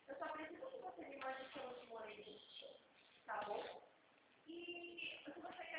Eu só preciso que você me mande seu último limite, tá bom? E se você